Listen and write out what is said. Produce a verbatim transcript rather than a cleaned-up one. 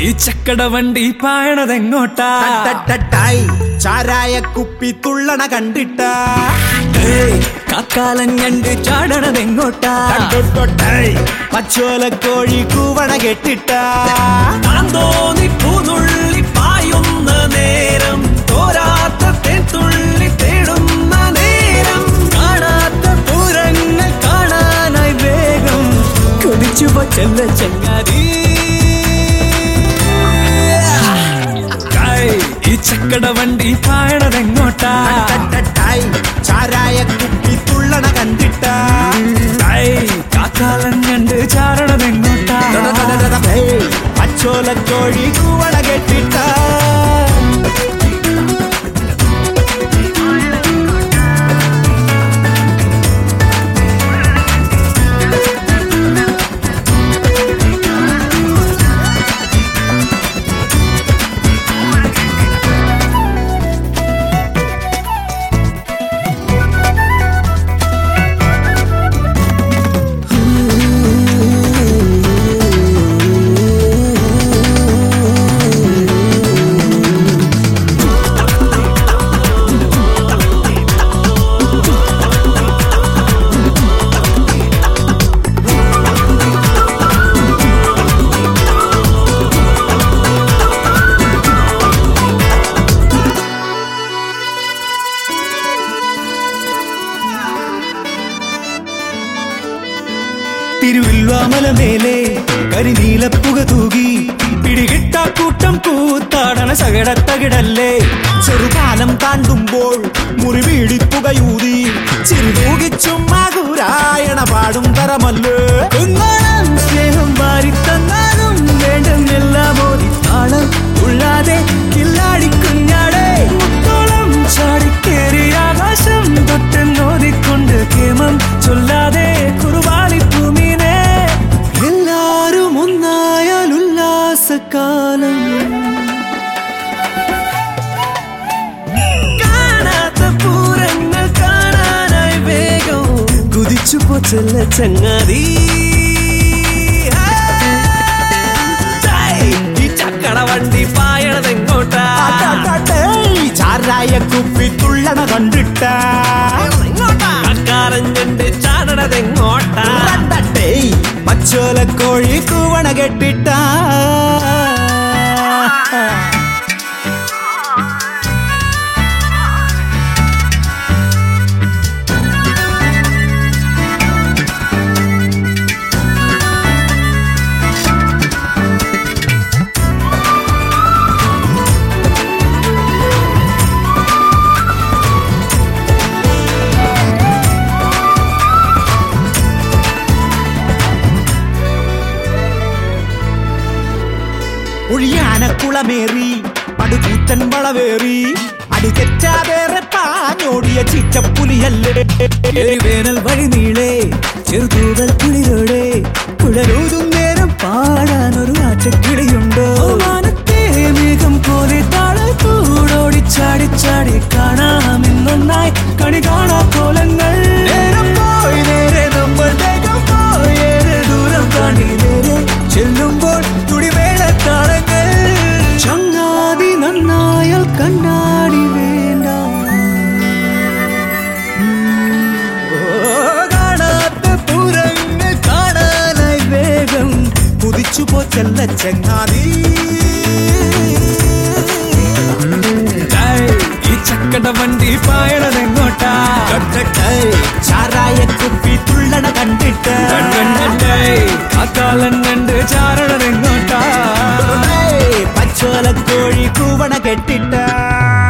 ഈ ചക്കട വണ്ടി പായണതെങ്ങോട്ടാ? ചാരായ കുപ്പി തുള്ളണ കണ്ടിട്ട കാക്കാലൻ ഞണ്ട് ചാടണതെങ്ങോട്ടാ? പച്ചോല കോഴി കൂവണ കെട്ടിട്ട താന്തോന്നി പൂതുള്ളി പായുന്ന നേരം, തോരാത്ത തേത്തുള്ളി തേടുന്ന നേരം, കാണാത്ത പൂരങ്ങൾ കാണാനായി വേഗം കൊതിച്ചു ചെല്ല ചങ്ങാതി. ഈ ചക്കട വണ്ടി പായണതെങ്ങോട്ടാ? ചാരായ കുപ്പി തുള്ളണ കണ്ടിട്ട കാക്കാലൻ ഞണ്ട് ചാടണതെങ്ങോട്ടാ? പച്ചോല കോഴി കൂവണ കെട്ടിട്ട തിരുവില്വാമലമേലെ കരിനീലപ്പുക തൂകി പിടികിട്ടാ കൂട്ടം കൂത്താടണ സകടത്തകിടല്ലേ. ചെറുകാലം താണ്ടുമ്പോൾ മുറിവീടിപ്പുകയൂതി ചിറുതൂകിച്ചും മകുരായണ പാടും തരമല്ലേ. സ്നേഹം വാരിത്തന്നാലും വേണ്ടെന്നെല്ലാം ഓതി താളം ഉള്ളാതെ കില്ലാടി കുഞ്ഞാടേ. മുത്തോളം ചാടിക്കേറി ആകാശം തൊട്ടെന്നോതിക്കൊണ്ട് കേമം ചൊല്ലാതെ കുറുവാളി ഭൂമിനെ. എല്ലാരും ഒന്നായാൽ ഉല്ലാസക്കാലം, കാണാത്ത പൂരങ്ങൾ കാണാനായി വേഗം കുതിച്ചു പോച്ചല്ല ചങ്ങാതി. ഈ ചക്കട വണ്ടി പായണതെങ്ങോട്ടാ? ചാരായ കുപ്പി തുള്ളണ കണ്ടിട്ട കാക്കാരഞ്ഞണ്ട് ചാടണതെങ്ങോട്ടാ? പച്ചോല കോഴി കൂവണ കെട്ടിട്ട ഒഴിയാനക്കുളമേറി പടുകൂറ്റൻ വളവേറി അടി തെറ്റാതേറെ പാഞ്ഞോടിയ ചിറ്റപ്പുലിയല്ലേ. വേനൽ വഴി നീളെ ചെറുതൂവൽ കുളിരോടെ കുഴലൂതും നേരം പാടാനൊരു ആറ്റക്കിളിയുണ്ടോ? മാനത്തെ മേഘം പോലെ താളത്തൂടോടി ചാടി ചാടി കാണാമെന്നൊന്നായി കണി കാണാ കോലങ്ങൾ. നേരം പോയി നേരെ നമ്മൾ വേഗം പോയി ഏറെ ദൂരം കാണി നേരെ ചെല്ലുമ്പോൾ തുടിവേള താളങ്ങൾ. ചങ്ങാതി നന്നായാൽ കണ്ണാടി വേണ്ട, കാണാത്ത പൂരങ്ങൾ കാണാനായി വേഗം കുതിച്ചു പോച്ചല്ല ചങ്ങാതി. ഈ ചക്കട വണ്ടി പായണതെങ്ങോട്ടാ? ചാരായ കുപ്പി തുള്ളണ കണ്ടിട്ട് കാക്കാലൻ കണ്ട് ചാരണതെങ്ങോട്ടാ? പച്ചോല കോഴി കൂവണ കെട്ടിട്ട